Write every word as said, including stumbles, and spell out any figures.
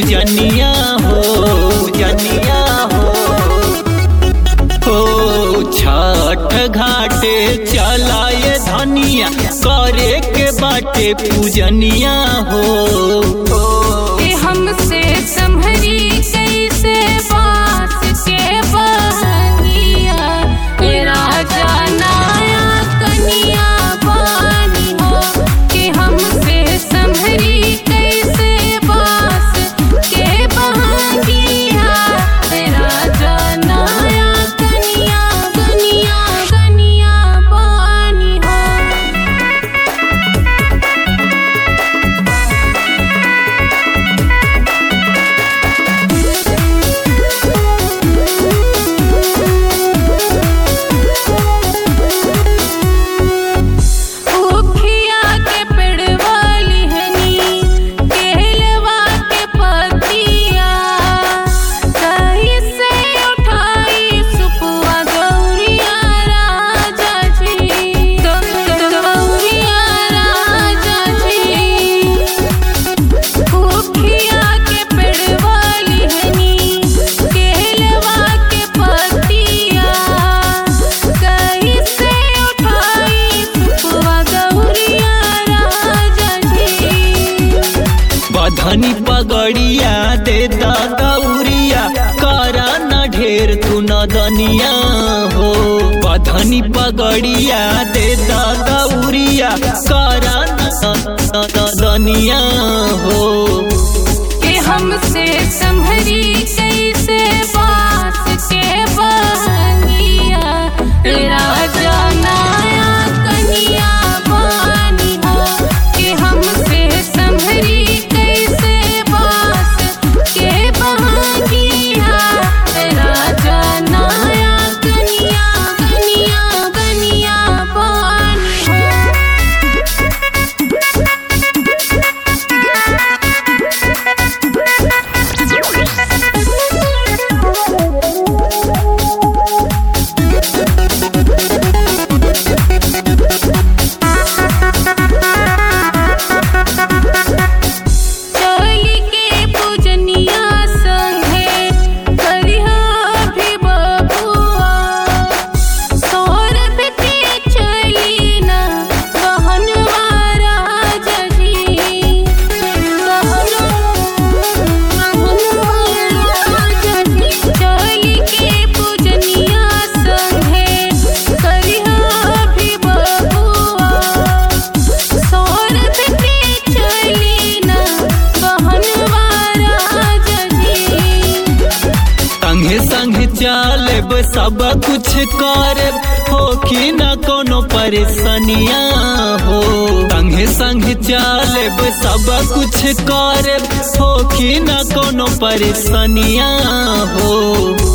पूजनिया हो पूजनिया हो हो छठ घाटे चलाए धनिया करे के बाटे पूजनिया हो हमसे संभरी कैसे बास के बहनिया राजा नाया कनिया बानी हो कि हमसे संभरी कैसे बास के बहनिया राजा नाया कनिया कनिया कनिया बानी हो। धनी पगड़िया दे दौरिया करा न ढेर तू न दनिया हो बधनी पगड़िया दे दौरिया करा न दनिया हो कि हमसे संभरी कैसे बास के बहनिया राजा नाया कनिया बानी हो कि हमसे संभरी चलब सब कुछ कर हो कि न कोनो परेशानिया हो संगे संग चलब सब कुछ कर हो कि न कोनो परेशानिया हो।